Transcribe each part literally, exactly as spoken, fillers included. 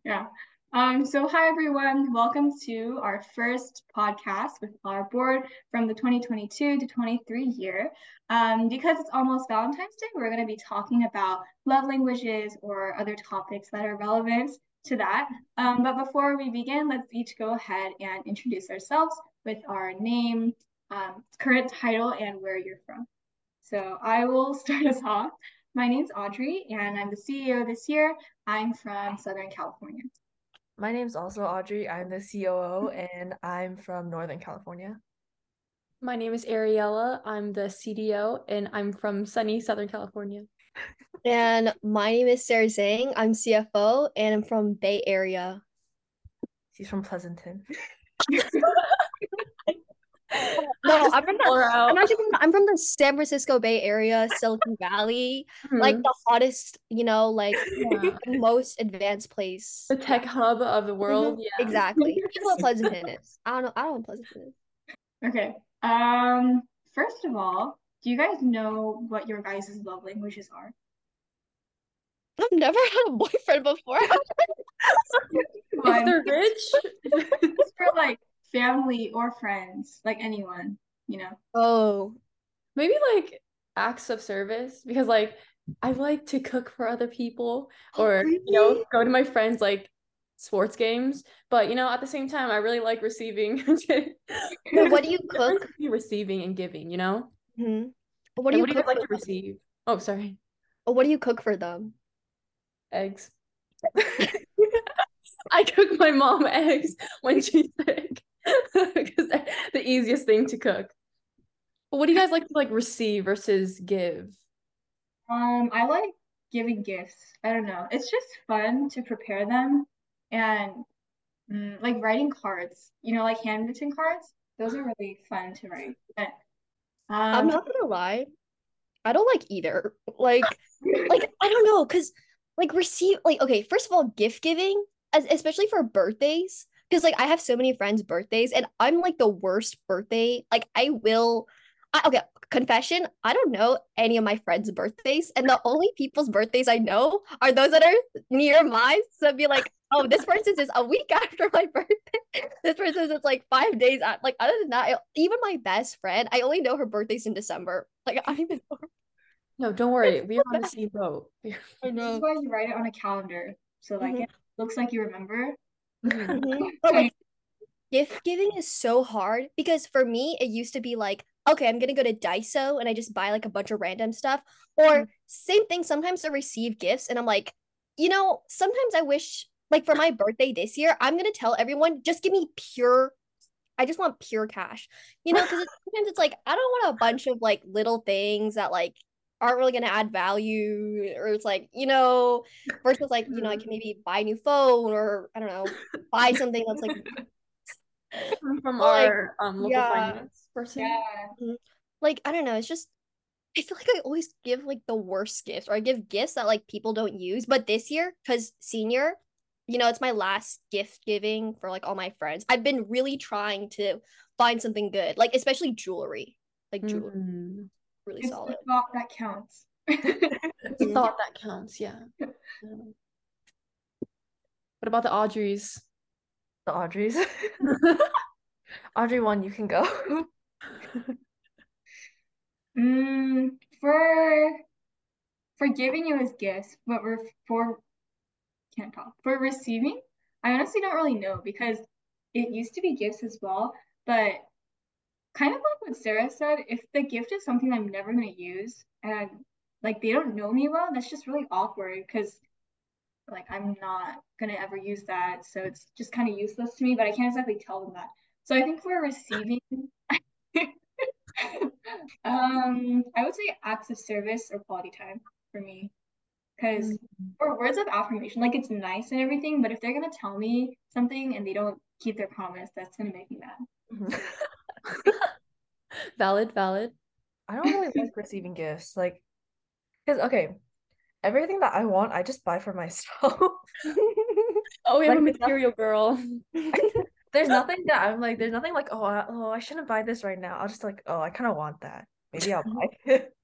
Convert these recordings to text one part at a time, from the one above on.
Yeah. Um, so hi everyone, welcome to our first podcast with our board from the twenty twenty-two to twenty-three year. Um, because it's almost Valentine's Day, we're going to be talking about love languages or other topics that are relevant to that. Um, but before we begin, let's each go ahead and introduce ourselves with our name, um, current title, and where you're from. So I will start us off. My name's Audrey, and I'm the C E O this year. I'm from Southern California. My name's also Audrey. I'm the C O O and I'm from Northern California. My name is Ariella. I'm the C D O and I'm from sunny Southern California. And my name is Sarah Zhang. I'm C F O and I'm from Bay Area. She's from Pleasanton. No, I'm from the, I'm actually from, I'm from the San Francisco Bay Area, Silicon Valley, Mhm. like the hottest, you know, like Yeah. most advanced place. The tech hub of the world. Yeah. Exactly. You know what Pleasanton is. I don't know. I don't know what Pleasanton is. Okay. Um, first of all, do you guys know what your guys' love languages are? I've never had a boyfriend before. If they're rich, Just for like family or friends, like anyone, you know. Oh, maybe like acts of service because like I like to cook for other people or you know really? go to my friends like sports games, but you know at the same time I really like receiving. Well, what do you cook? Receiving and giving, you know? Hmm. What do Like, you what do you cook guys like for to them? receive? Oh, sorry. What do you cook for them? Eggs. I cook my mom eggs when she's sick because they're the easiest thing to cook. But what do you guys like to like receive versus give? Um, I like giving gifts. I don't know. It's just fun to prepare them and mm, like writing cards, you know, like handwritten cards. Those are really fun to write. But, I'm um, not gonna lie. I don't like either. Like, like I don't know, cause like receive like okay, first of all, gift giving, as especially for birthdays, because like I have so many friends' birthdays, and I'm like the worst birthday. Like I will, I, okay, confession, I don't know any of my friends' birthdays, and the only people's birthdays I know are those that are near mine. So I'd be like, oh, this person's is a week after my birthday. This person's is like five days at like other than that, I, even my best friend, I only know her birthday's in December. Like I don't even know her. No, don't worry. It's We're so on the bad. same boat. I this is know. why you write it on a calendar. So like Hmm. it looks like you remember. Mhm. Hmm. But like gift giving is so hard because for me it used to be like, okay, I'm gonna go to Daiso and I just buy like a bunch of random stuff. Or same thing, sometimes I receive gifts and I'm like, you know, sometimes I wish like for my birthday this year, I'm gonna tell everyone just give me pure. I just want pure cash, you know, because sometimes it's like I don't want a bunch of like little things that like aren't really gonna add value, or it's like you know, versus like you know I can maybe buy a new phone or I don't know buy something that's like From like our um local yeah. finance person. Yeah. Mhm. Like I don't know, it's just I feel like I always give like the worst gifts or I give gifts that like people don't use. But this year, because senior, you know, it's my last gift giving for like all my friends. I've been really trying to find something good, like especially jewelry. Like jewelry, Mm. really It's the solid. thought that counts. It's a Mhm. thought that counts, yeah. Yeah. What about the Audreys? The Audreys. Audrey one, you can go. Mm, for for giving you as gifts, but we're for can't talk. For receiving, I honestly don't really know because it used to be gifts as well, but kind of like what Sarah said, if the gift is something I'm never gonna use and like they don't know me well, that's just really awkward because like I'm not gonna ever use that. So it's just kind of useless to me, but I can't exactly tell them that. So I think for receiving, um, I would say acts of service or quality time for me. Because Mm. or words of affirmation, like it's nice and everything, but if they're gonna tell me something and they don't keep their promise, that's gonna make me mad. Valid, valid. I don't really like receiving gifts. Like, because, okay, everything that I want, I just buy for myself. Oh, we have Like, a there's nothing, material girl. there's nothing that I'm like, there's nothing like, oh, I, oh, I shouldn't buy this right now. I'll just like, oh, I kind of want that. Maybe I'll buy it.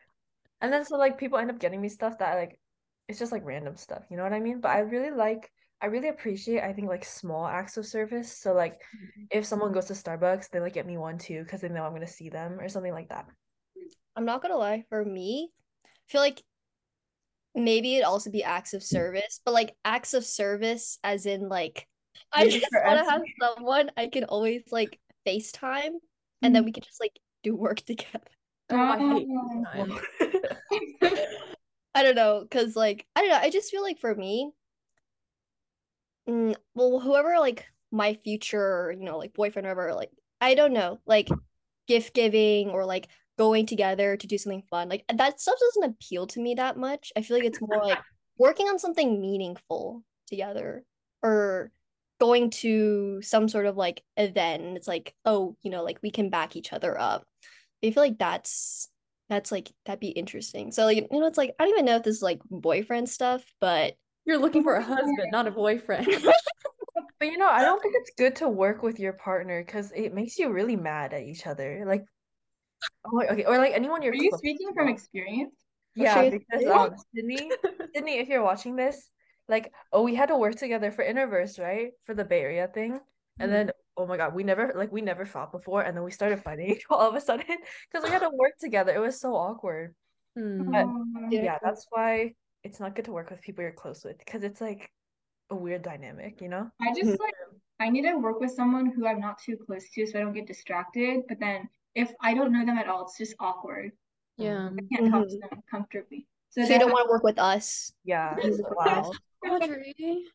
And then so like people end up getting me stuff that like it's just like random stuff, you know what I mean? But I really like I really appreciate, I think, like small acts of service. So like if someone goes to Starbucks, they like get me one too because they know I'm gonna see them or something like that. I'm not gonna lie, for me, I feel like maybe it'd also be acts of service, but like acts of service as in like I Maybe just for want us. to have someone I can always like FaceTime and then we can just like do work together. Oh, I hate Oh. FaceTime. I don't know, because like I don't know, I just feel like for me, mm, well, whoever like my future, you know, like boyfriend or whatever, like I don't know, like gift giving or like going together to do something fun. Like that stuff doesn't appeal to me that much. I feel like it's more like working on something meaningful together or going to some sort of like event and it's like, oh, you know, like we can back each other up. I feel like that's that's like that'd be interesting. So like, you know, it's like I don't even know if this is like boyfriend stuff, but You're looking for a husband, not a boyfriend. But you know, I don't think it's good to work with your partner because it makes you really mad at each other. Like, oh, okay, or like anyone you're Are you close speaking to. from experience? Yeah, Seriously? because um Sydney, Sydney, if you're watching this, like, oh, we had to work together for Interverse, right? For the Bay Area thing. And then, oh my God, we never like we never fought before, and then we started fighting all of a sudden because we had to work together. It was so awkward. Hmm. But Um, yeah, that's why it's not good to work with people you're close with because it's like a weird dynamic, you know? I just like I need to work with someone who I'm not too close to so I don't get distracted. But then if I don't know them at all, it's just awkward. Yeah. I can't talk to Mhm. them comfortably. So So you then don't want to work with us. Yeah. Wow. Audrey.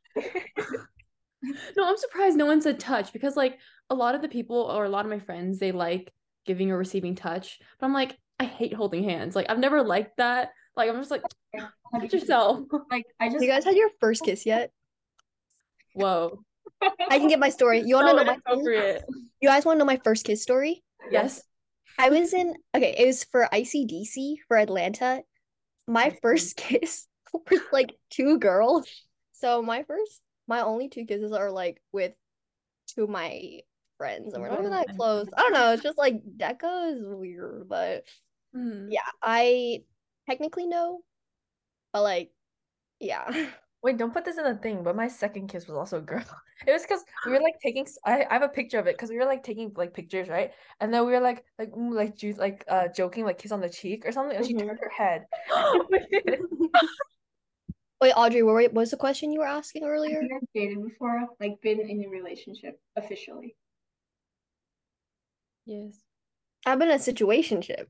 No, I'm surprised no one said touch because like a lot of the people or a lot of my friends, they like giving or receiving touch. But I'm like, I hate holding hands. Like I've never liked that. Like I'm just like, touch yourself. like I just You guys had your first kiss yet? Whoa. I can get my story. You want to So know my story? inappropriate. You guys want to know my first kiss story? Yes. I was in, okay, it was for I C D C for Atlanta. My first kiss was like two girls. So my first, my only two kisses are like with two of my friends, and we're not even that close. I don't know. It's just like Deca is weird, but Hmm. yeah, I technically know, but like, yeah. Wait, don't put this in the thing, but my second kiss was also a girl. It was because we were like taking, s- I, I have a picture of it because we were like taking like pictures, right? And then we were like, like, mm, like, ju like, uh, joking, like kiss on the cheek or something, and she Mhm. turned her head. Wait, Audrey, what, were- what was the question you were asking earlier? Have you guys dated before? Like been in a relationship officially? Yes. I've been in a situationship.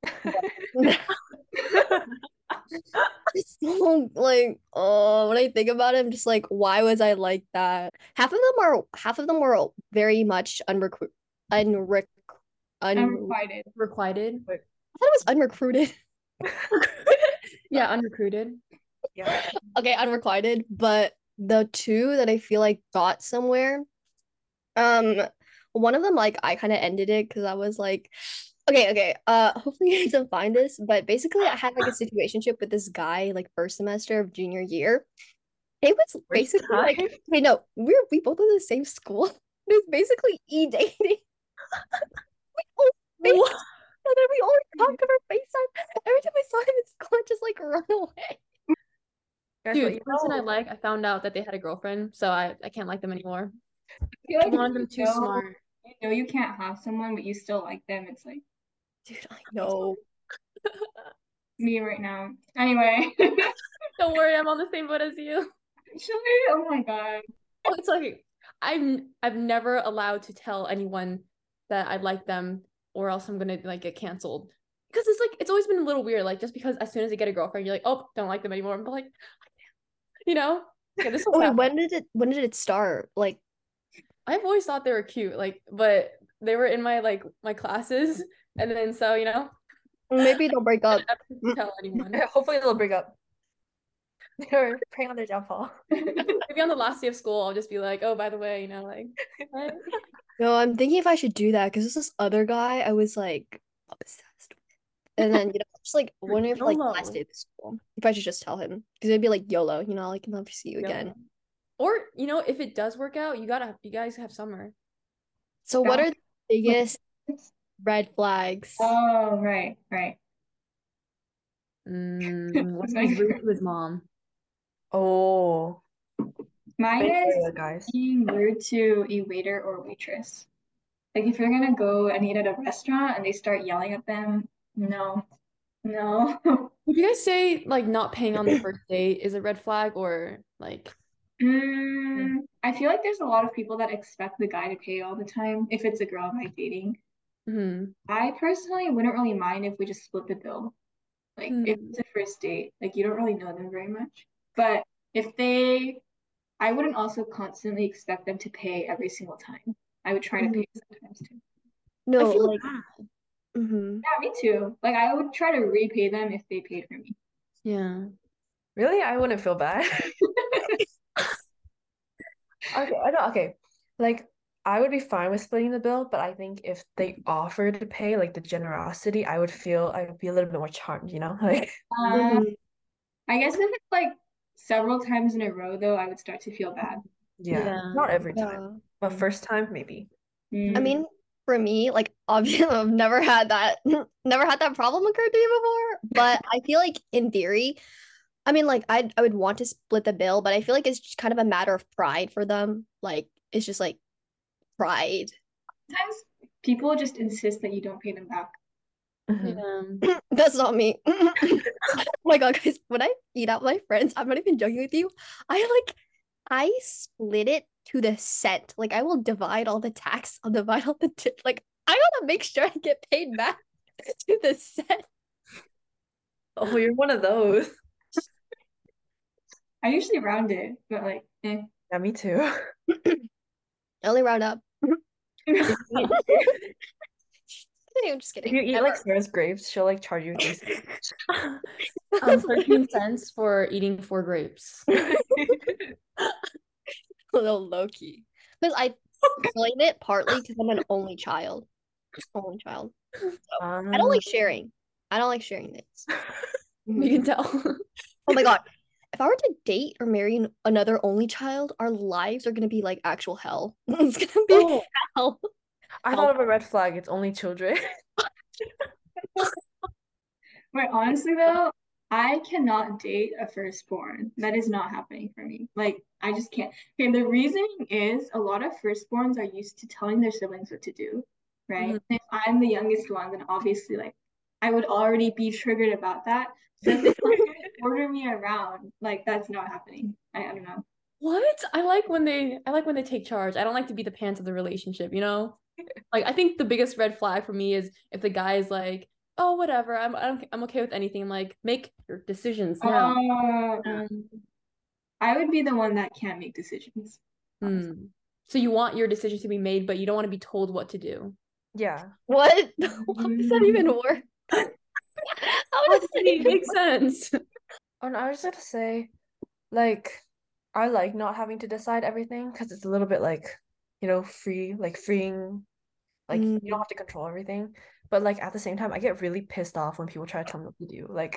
So like, oh, when I think about it, I'm just like, why was I like that? Half of them are half of them were very much unrecruit unrec un Unrequited. Requited. I thought it was unrecruited. Yeah, unrecruited. Yeah. Okay, unrequited, but the two that I feel like got somewhere, um, one of them like I kind of ended it because I was like, okay, okay, uh, hopefully you guys don't find this, but basically I had like a situationship with this guy like first semester of junior year. It was First basically like, time? wait, no, we're we both went to the same school. It was basically e-dating. We all FaceTime What? each other. We always talk over FaceTime. Every time I saw him in school, I'd just like run away. Guys, Dude, but the you person I know, like, I found out that they had a girlfriend, so I, I can't like them anymore. I feel I like wanted if them you too know, smart. you know you can't have someone, but you still like them. It's like Dude, I know. me right now. Anyway, Don't worry, I'm on the same boat as you. actually, oh my God. Oh, it's like I'm I've never allowed to tell anyone that I like them or else I'm gonna like get canceled. Because it's like it's always been a little weird, like just because as soon as you get a girlfriend, you're like, oh, don't like them anymore. I'm like, you know? Yeah, this was Oh, wait, happening. when did it when did it start? Like, I've always thought they were cute, like, but they were in my like my classes, and then so you know, maybe they'll break up. I never tell anyone. hopefully they'll break up. They're preying on their downfall. Maybe on the last day of school, I'll just be like, oh, by the way, you know, like, right? No, I'm thinking if I should do that because there's this other guy I was like obsessed with. And then, you know, just like wondering if like last YOLO. day of school, if I should just tell him because it'd be like YOLO, you know, like love to see you again. YOLO. Or you know, if it does work out, you gotta you guys have summer. So, what are the biggest red flags? Oh, right, right. Mm, when That's he's my rude to his mom. Oh, Mine Bay is Area guys. being rude to a waiter or waitress. Like if you're gonna go and eat at a restaurant and they start yelling at them, no, no. Would you guys say like not paying on the first date is a red flag or like Mm, I feel like there's a lot of people that expect the guy to pay all the time if it's a girl I'm like dating. hmm I personally wouldn't really mind if we just split the bill. Like if Hmm. it's a first date, like you don't really know them very much. But if they, I wouldn't also constantly expect them to pay every single time. I would try to Mhm. pay sometimes too. I No, feel like, bad. mhm. Yeah, me too. Like I would try to repay them if they paid for me. Yeah. Really? I wouldn't feel bad. Okay, I know. Okay, like I would be fine with splitting the bill, but I think if they offered to pay, like the generosity, I would feel I would be a little bit more charmed, you know? Like, Uh, Mhm. I guess if it's like several times in a row though, I would start to feel bad. yeah, Yeah. not every time, Yeah. but first time maybe. I Mm. mean, for me, like obviously I've never had that never had that problem occur to me before, but I feel like in theory, I mean like I I would want to split the bill, but I feel like it's just kind of a matter of pride for them. Like it's just like pride. Sometimes people just insist that you don't pay them back. Mhm. Yeah. That's not me. Oh my God, guys, when I eat out with my friends, I'm not even joking with you. I like I split it to the cent. Like I will divide all the tax, I'll divide all the tip. Like I gotta make sure I get paid back to the cent. Oh, you're one of those. I usually round it, but like, eh. Yeah, me too. I only round up. If you eat, I'm just if kidding. you eat Never. like Sarah's grapes, she'll like charge you three cents. Um, thirteen cents for eating four grapes. A little low key. Because I explained it partly because I'm an only child. Only child. So I don't Um, like sharing. I don't like sharing things. You Mhm. can tell. Oh my God. If I were to date or marry an- another only child, our lives are gonna be like actual hell. It's gonna be oh, hell. I thought of a red flag. It's only children. But honestly though, I cannot date a firstborn. That is not happening for me. Like, I just can't. Okay, the reasoning is a lot of firstborns are used to telling their siblings what to do, right? Mhm. If I'm the youngest one, then obviously like I would already be triggered about that. So if they constantly order me around, like that's not happening. I, I don't know. What? I like when they I like when they take charge. I don't like to be the pants of the relationship, you know? Like I think the biggest red flag for me is if the guy is like, "Oh, whatever. I'm I'm I'm okay with anything." I'm like, "Make your decisions now." Uh, mm, I would be the one that can't make decisions. honestly. Hmm. So you want your decision to be made, but you don't want to be told what to do. Yeah. What? How does that even work? How does that Obviously, it even makes sense. Oh, and I was just gonna say, like, I like not having to decide everything because it's a little bit like, you know, free, like freeing, like you don't Mm. have to control everything. But like at the same time, I get really pissed off when people try to tell me what to do. Like,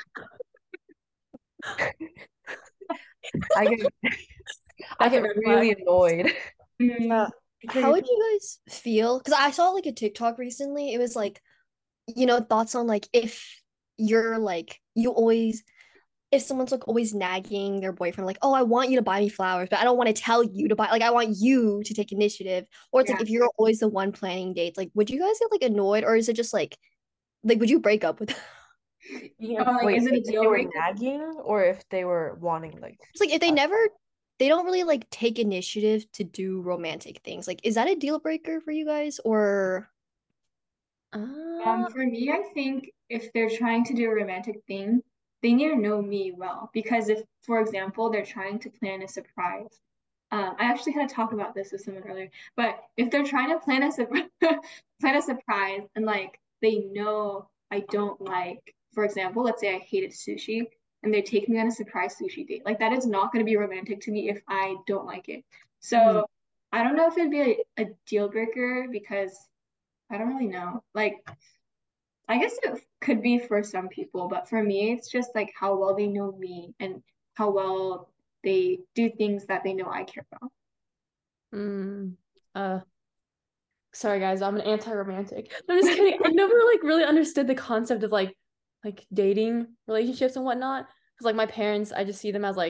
I get I That's a get red really flag. annoyed. Mm, Yeah. How would you guys feel? Because I saw like a TikTok recently. It was like, you know, thoughts on like if you're like you always if someone's like always nagging their boyfriend, like, oh, I want you to buy me flowers, but I don't want to tell you to buy, like, I want you to take initiative. Or it's yeah. like if you're always the one planning dates, like, would you guys get like annoyed, or is it just like, like, would you break up with them? Yeah, Oh, like, wait, is it a if deal they were breaker? nagging or if they were wanting like It's like if they uh, never, they don't really like take initiative to do romantic things. Like, is that a deal breaker for you guys, or Um, Ah, for me, I think if they're trying to do a romantic thing, they need to know me well. Because if, for example, they're trying to plan a surprise, um, I actually had to talk about this with someone earlier. But if they're trying to plan a surprise, plan a surprise, and like they know I don't like, for example, let's say I hated sushi, and they take me on a surprise sushi date, like that is not going to be romantic to me if I don't like it. mhm. So I don't know if it'd be a, a deal breaker because I don't really know. Like I guess it could be for some people, but for me, it's just like how well they know me and how well they do things that they know I care about. Mm. Uh, sorry guys, I'm an anti-romantic. I'm just kidding. I never like really understood the concept of like like dating relationships and whatnot. Because like my parents, I just see them as like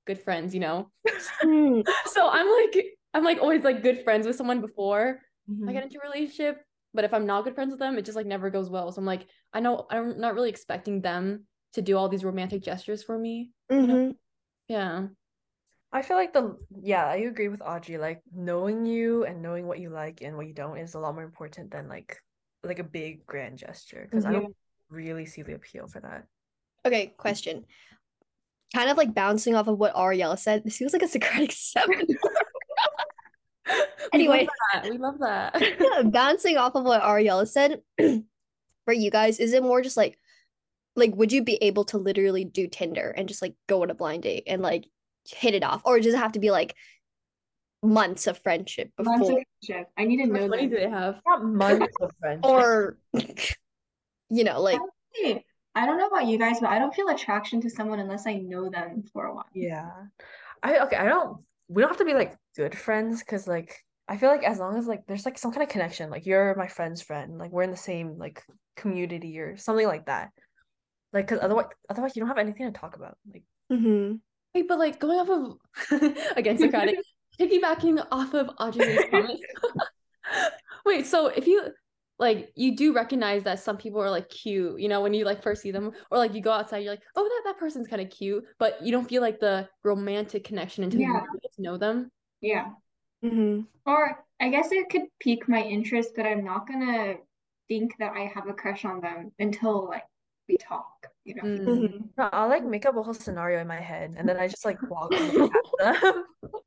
good friends, you know. Hmm. So I'm like I'm like always like good friends with someone before Mhm. I get into a relationship. But if I'm not good friends with them, it just like never goes well. So I'm like, I know I'm not really expecting them to do all these romantic gestures for me. You know? Mhm. Yeah. I feel like the yeah, I agree with Audrey. Like knowing you and knowing what you like and what you don't is a lot more important than like like a big grand gesture because I Yeah. don't really see the appeal for that. Okay, question. Kind of like bouncing off of what Ariella said. This feels like a Socratic seven. We love Anyway, that. We love that. bouncing off of what Ariella said, for you guys, is it more just like like would you be able to literally do Tinder and just like go on a blind date and like hit it off, or does it have to be like months of friendship Months of before, friendship. I need to How much know money do them. they have? Not months of friendship. or you know, like Honestly, I don't know about you guys, but I don't feel attraction to someone unless I know them for a while. Yeah. I okay, I don't we don't have to be like good friends because like I feel like as long as like there's like some kind of connection, like you're my friend's friend, like we're in the same like community or something like that. Like because otherwise otherwise you don't have anything to talk about. Like mhm. Wait, but like going off of again Socratic, piggybacking off of Audrey's comment. Wait, so if you like you do recognize that some people are like cute, you know, when you like first see them, or like you go outside, you're like, oh, that that person's kind of cute, but you don't feel like the romantic connection until you Yeah, really get to know them. yeah. Mhm. Or I guess it could pique my interest, but I'm not gonna think that I have a crush on them until like we talk, you know. Mm. Mhm. no, I'll like make up a whole scenario in my head and then I just like walk and look at them.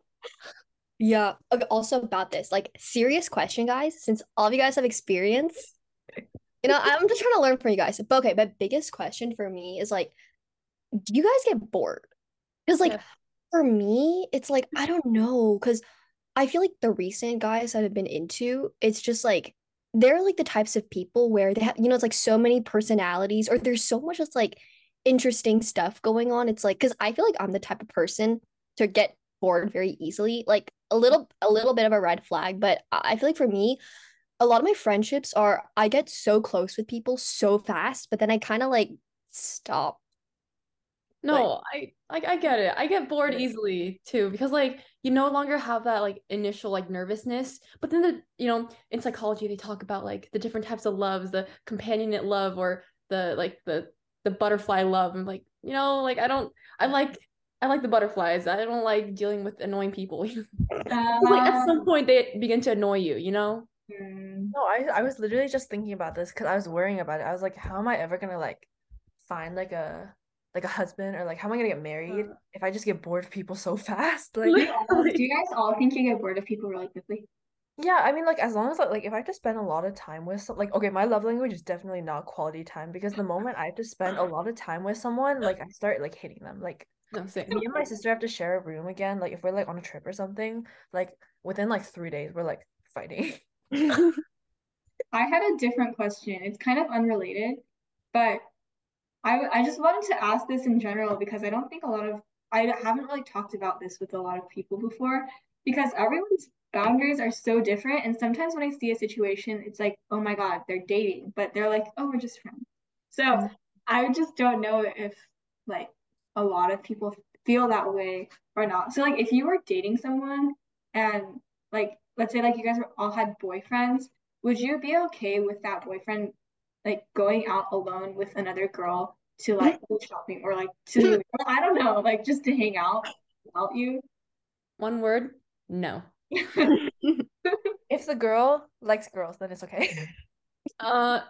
Yeah. Okay, also about this, like serious question, guys, since all of you guys have experience, you know, I'm just trying to learn from you guys. But okay, but biggest question for me is like, do you guys get bored? Because like Yeah. for me, it's like I don't know, because I feel like the recent guys that I've been into, it's just like they're like the types of people where they have, you know, it's like so many personalities, or there's so much just like interesting stuff going on. It's like because I feel like I'm the type of person to get bored very easily, like a little a little bit of a red flag. But I I feel like for me, a lot of my friendships are I get so close with people so fast, but then I kind of like stop. Like, No, I like I get it. I get bored Yeah. easily too because like you no longer have that like initial like nervousness. But then the you know in psychology they talk about like the different types of loves, the companionate love or the like the the butterfly love. I'm like you know like I don't I like I like the butterflies. I don't like dealing with annoying people. Like at some Um, point they begin to annoy you. You know. hmm, No, I I was literally just thinking about this because I was worrying about it. I was like, how am I ever gonna like find like a like a husband or like how am I gonna get married Uh, if I just get bored of people so fast? Like do you all, do you Literally. guys all think you get bored of people really quickly? yeah, I mean like as long as like, like if I have to spend a lot of time with some like okay, my love language is definitely not quality time because the moment I have to spend a lot of time with someone, like I start like hating them. Like No, if same. me and my sister have to share a room again, like if we're like on a trip or something, like within like three days we're like fighting. I had a different question. It's kind of unrelated, but I I just wanted to ask this in general because I don't think a lot of I haven't really talked about this with a lot of people before because everyone's boundaries are so different. And sometimes when I see a situation, it's like, oh my God, they're dating, but they're like, oh, we're just friends. So Mm. I just don't know if like a lot of people feel that way or not. So like if you were dating someone and like let's say like you guys were, all had boyfriends, would you be okay with that boyfriend like going out alone with another girl to like go shopping or like to I don't know, like just to hang out without you? One word. No. If the girl likes girls, then it's okay. Uh.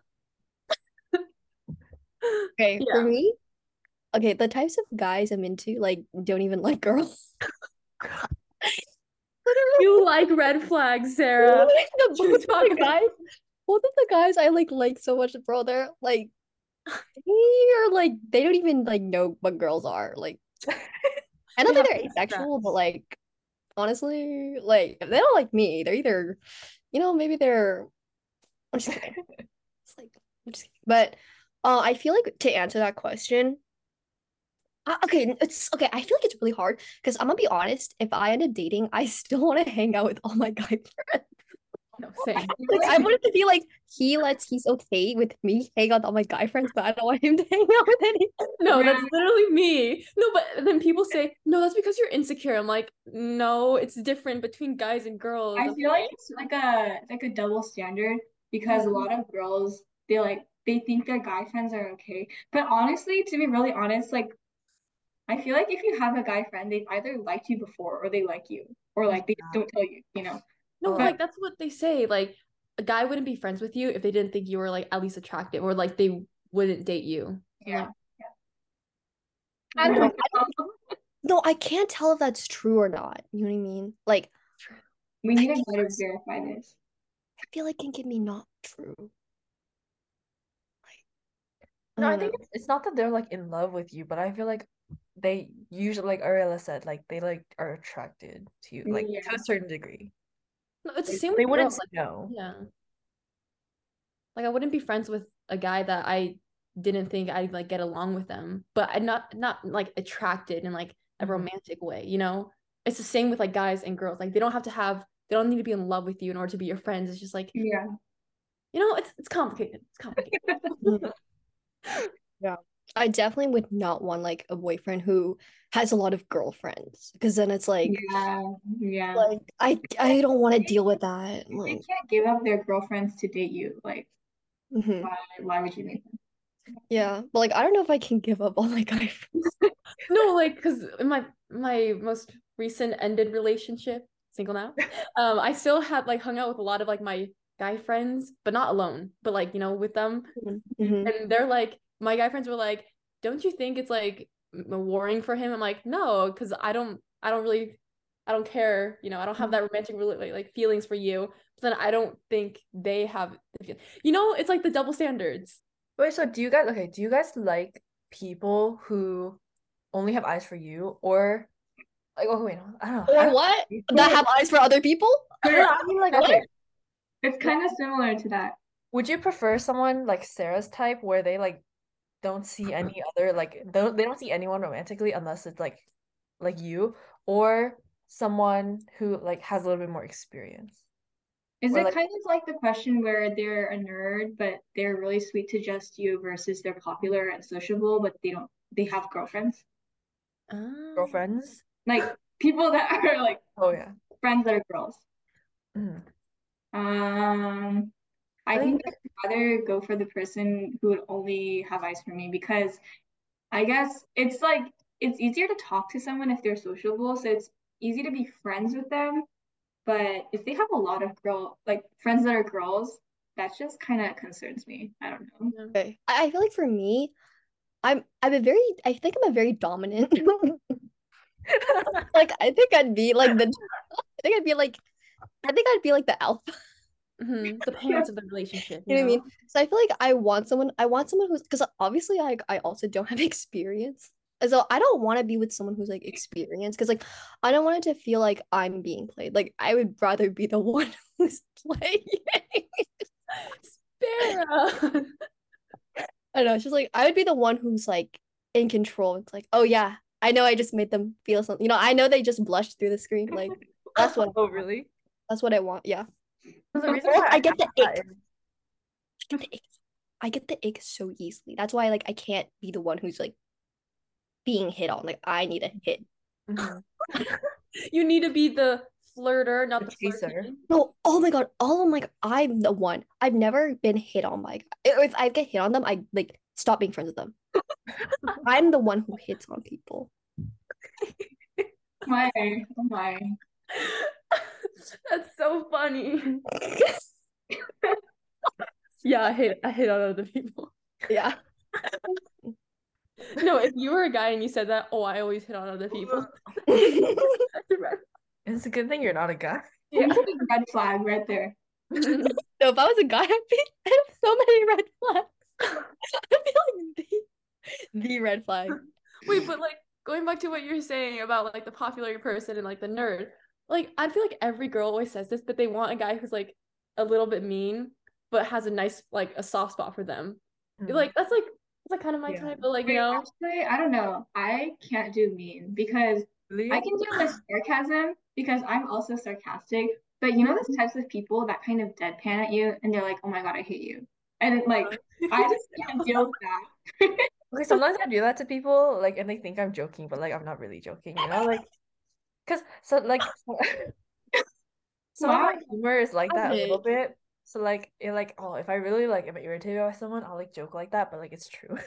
Okay, for Yeah. me, okay, the types of guys I'm into like don't even like girls. Literally, You like red flags, Sarah. the You both of talk the about guys, both of the guys I like like so much, bro. They're like they are like they don't even like know what girls are. Like I they don't think have they're big asexual, but stress. like honestly, like if they don't like me, they're either, you know, maybe they're I'm just kidding. It's like I'm just kidding. But uh I feel like to answer that question, uh, okay, it's okay. I feel like it's really hard because I'm gonna be honest. If I end up dating, I still want to hang out with all my guy friends. No, same. Like I want it to be like he lets he's okay with me hang out with all my guy friends, but I don't want him to hang out with any. No, Yeah. that's literally me. No, but then people say, no, that's because you're insecure. I'm like, no, it's different between guys and girls. I feel like it's like a like a double standard because a lot of girls they like they think their guy friends are okay. But honestly, to be really honest, like I feel like if you have a guy friend, they've either liked you before or they like you. Or like they just don't tell you, you know. No, But- like that's what they say. Like a guy wouldn't be friends with you if they didn't think you were like at least attractive or like they wouldn't date you. I'm Yeah. like, I don't know. No, I can't tell if that's true or not. You know what I mean? Like We need I to think better it's- verify this. I feel like it can be not true. No, I don't think know. it's, it's not that they're like in love with you, but I feel like they usually, like Ariella said, like they like are attracted to you, like Yeah. to a certain degree. no, it's the Like, same they with wouldn't girls. say no. Yeah. Like I wouldn't be friends with a guy that I didn't think I'd like get along with them, but I'm not not like attracted in like a Mhm. romantic way, you know? It's the same with like guys and girls. Like they don't have to have they don't need to be in love with you in order to be your friends. It's just like, Yeah. you know, it's it's complicated. It's complicated. I definitely would not want like a boyfriend who has a lot of girlfriends because then it's like Yeah. Yeah. like I I don't want to deal with that. If they Like, can't give up their girlfriends to date you, like mhm. why why would you make them? Yeah, but like I don't know if I can give up all my guy friends. No, like because in my my most recent ended relationship, single now, um, I still had like hung out with a lot of like my guy friends, but not alone, but like you know with them, Mhm. and they're like my guy friends were like, don't you think it's like m- warring for him? I'm like, no, because I don't I don't really I don't care, you know, I don't have that romantic rela- like, like feelings for you. But then I don't think they have, you know, it's like the double standards. Wait, so do you guys okay, do you guys like people who only have eyes for you or like oh wait, no, I don't know. I Or don't- what? That have eyes for other people? No, no, I mean like okay. It's kind of similar to that. Would you prefer someone like Sarah's type where they like don't see any other like they don't, they don't see anyone romantically unless it's like like you or someone who like has a little bit more experience? Is Or it like- kind of like the question where they're a nerd, but they're really sweet to just you versus they're popular and sociable, but they don't they have girlfriends? Um, Girlfriends? Like people that are like Oh yeah. friends that are girls. Mhm. Um, I I think think- I'd rather go for the person who would only have eyes for me because I guess it's like it's easier to talk to someone if they're sociable, so it's easy to be friends with them. But if they have a lot of girl like friends that are girls, that just kind of concerns me. I don't know. Okay. I, I feel like for me, I'm I'm a very I think I'm a very dominant. Like I think I'd be like the I think I'd be like I think I'd be like the alpha. mhm, the parents of the relationship. You know what I mean? So I feel like I want someone I want someone who's because obviously I I also don't have experience. So I don't want to be with someone who's like experienced because like I don't want it to feel like I'm being played. Like I would rather be the one who's playing. Sarah. I don't know. It's just like I would be the one who's like in control. It's like, oh yeah, I know I just made them feel something. You know, I know they just blushed through the screen. Like that's what Oh really? that's what I want. Yeah. The reason Or why I get the asked that ick. is- I get the ick. I get the ick so easily. That's why like I can't be the one who's like being hit on. Like I need a hit. Mhm. You need to be the flirter, not The the chaser. flirty. No, oh my god, all of my I'm the one. I've never been hit on by if I get hit on them, I like stop being friends with them. I'm the one who hits on people. My, oh my. That's so funny. Yeah, I hit I hit on other people. Yeah. No, if you were a guy and you said that, oh, I always hit on other people. It's a good thing you're not a guy. Yeah. Red flag right there. No, if I was a guy, I'd be I have so many red flags. I'd be like the, the red flag. Wait, but like going back to what you're saying about like the popular person and like the nerd, like I feel like every girl always says this, but they want a guy who's like a little bit mean, but has a nice like a soft spot for them. Mhm. Like that's like that's like kind of my Yeah. type, but like Wait, you know, actually, I don't know. I can't do mean because Really? I can deal with sarcasm because I'm also sarcastic. But you know those types of people that kind of deadpan at you and they're like, "Oh my God, I hate you," and like I just can't deal with that. Okay, sometimes I do that to people, like, and they think I'm joking, but like I'm not really joking, you know, like, cause so like some of Wow, my humor is like I that a little did. bit. So like it like oh if I really like am irritated by someone, I'll like joke like that, but like it's true.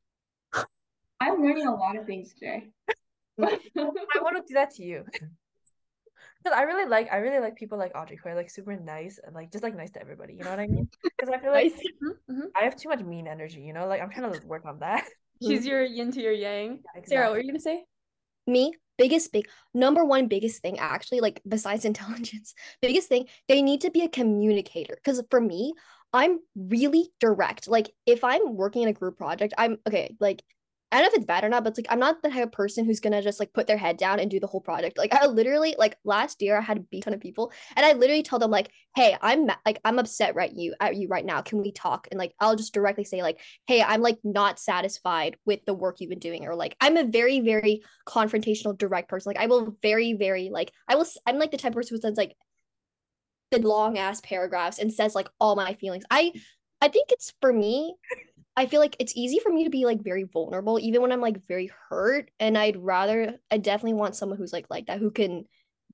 I'm learning a lot of things today. I want to do that to you. Because I really like I really like people like Audrey who are like super nice and like just like nice to everybody. You know what I mean? Because I feel like Nice. Mhm, mhm. I have too much mean energy. You know, like I'm trying to work on that. She's your yin to your yang. Yeah, Sarah, what exactly. were you gonna say? Me, biggest big number one biggest thing actually, like besides intelligence, biggest thing, they need to be a communicator. Because for me, I'm really direct. Like if I'm working in a group project, I'm okay, like I don't know if it's bad or not, but it's like I'm not the type of person who's gonna just like put their head down and do the whole project. Like I literally like last year I had to beat ton of people and I literally tell them like, hey, I'm ma- like I'm upset right you at you right now. Can we talk? And like I'll just directly say like, hey, I'm like not satisfied with the work you've been doing, or like I'm a very, very confrontational, direct person. Like I will very, very like I will I'm like the type of person who says like the long ass paragraphs and says like all my feelings. I I think it's for me, I feel like it's easy for me to be like very vulnerable, even when I'm like very hurt. And I'd rather, I definitely want someone who's like like that, who can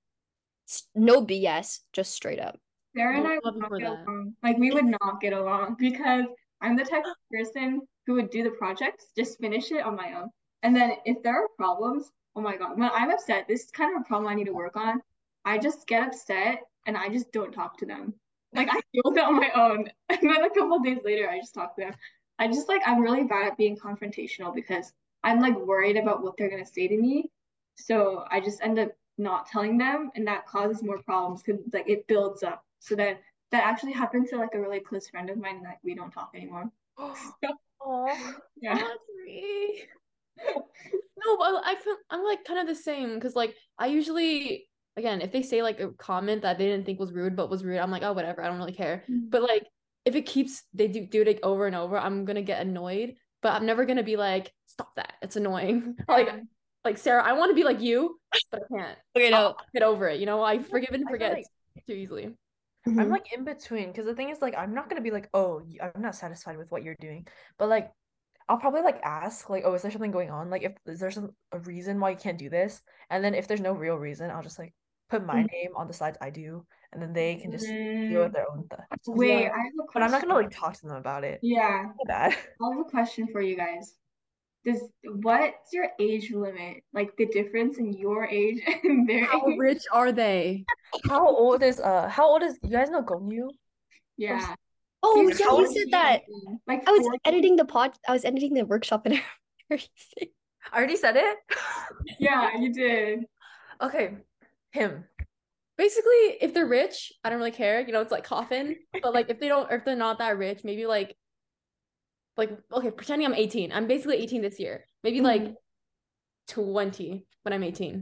no B S, just straight up. Sarah and No, I would love you not for get that. along. Like we would not get along because I'm the type of person who would do the projects, just finish it on my own. And then if there are problems, oh my God, when I'm upset, this is kind of a problem I need to work on. I just get upset and I just don't talk to them. Like I deal with it on my own. And then a couple of days later, I just talk to them. I just like I'm really bad at being confrontational because I'm like worried about what they're gonna say to me. So I just end up not telling them, and that causes more problems because like it builds up. So then that actually happened to like a really close friend of mine, and like we don't talk anymore. So, Oh, yeah. Audrey. No, but I feel I'm like kind of the same because like I usually again if they say like a comment that they didn't think was rude but was rude, I'm like, oh whatever, I don't really care. But like if it keeps they do do it like, over and over, I'm gonna get annoyed. But I'm never gonna be like, stop that. It's annoying. Like Yeah. like Sarah, I want to be like you, but I can't. Okay, I'll no. get over it. You know, I forgive and I feel forget like too easily. Mhm. I'm like in between because the thing is like I'm not gonna be like oh y- I'm not satisfied with what you're doing, but like I'll probably like ask like oh is there something going on, like if is there some a reason why you can't do this, and then if there's no real reason I'll just like put my Mhm. name on the sides I do, and then they can just deal with Mm, their own th- stuff. wait, Yeah. I have a But I'm not question. gonna like talk to them about it. Yeah, Bad. I have a question for you guys. Does what's your age limit? Like the difference in your age and their How age? rich are they? How old is uh how old is you guys know Gongyu? Yeah, Oh he's yeah, How you old is said forty that. something, like I was forty. editing the pod. I was editing the workshop and I I already said it. Yeah, you did. Okay, him. Basically, if they're rich, I don't really care. You know, it's like coffin. But like if they don't, or if they're not that rich, maybe like like okay, pretending I'm eighteen. I'm basically eighteen this year. Maybe like Mhm. twenty when I'm eighteen.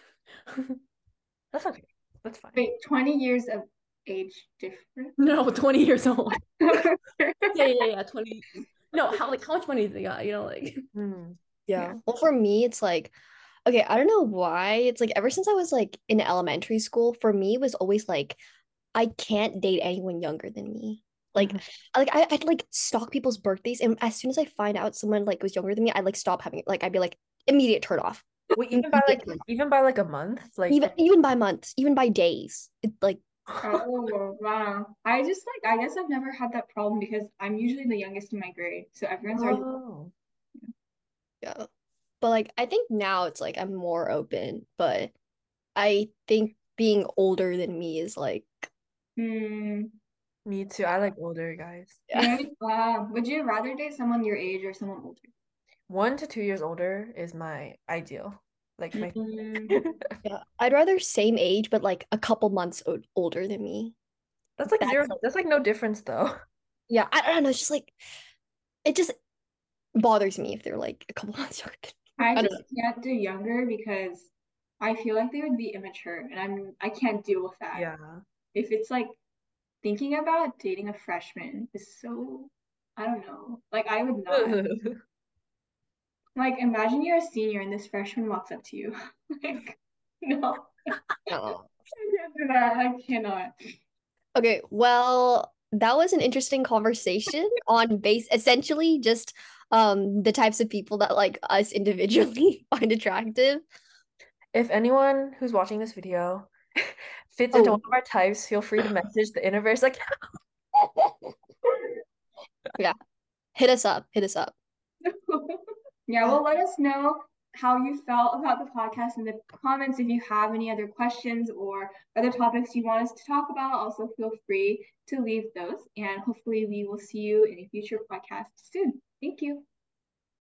That's okay. That's fine. Wait, twenty years of age difference? No, twenty years old. Okay. Yeah, yeah, yeah, twenty. No, how like how much money do they got? You know, like Hmm. Yeah. Well, for me, it's like, okay, I don't know why. It's like ever since I was like in elementary school, for me, it was always like, I can't date anyone younger than me. Like, Mhm. like I, I'd like stalk people's birthdays, and as soon as I find out someone like was younger than me, I'd like stop having it. Like, I'd be like, immediate turn off. Wait, even by like Immediate turn off. even by like a month, like Even even by months, even by days. It like Oh, wow. I just like, I guess I've never had that problem because I'm usually the youngest in my grade. So everyone's already, oh. yeah. But like I think now it's like I'm more open, but I think being older than me is like hmm. Me too. I like older guys. yeah. Really? Wow. Would you rather date someone your age or someone older? One to two years older is my ideal. Like my Mm, Yeah. I'd rather same age, but like a couple months o- older than me. That's like zero. That's That's like no difference though. yeah. I, I don't know. It's just like it just bothers me if they're like a couple months younger than me. I I don't just can't do younger because I feel like they would be immature and I'm I can't deal with that. Yeah. If it's like thinking about dating a freshman is so I don't know. Like I would not. Like, imagine you're a senior and this freshman walks up to you. Like, no, No. I can't do that. I cannot. Okay, well, that was an interesting conversation on base essentially just um the types of people that like us individually find attractive. If anyone who's watching this video fits into Oh, one of our types, feel free to message the Interverse like yeah. Hit us up. Hit us up. Yeah, well, let us know how you felt about the podcast in the comments. If you have any other questions or other topics you want us to talk about, also feel free to leave those. And hopefully, we will see you in a future podcast soon. Thank you.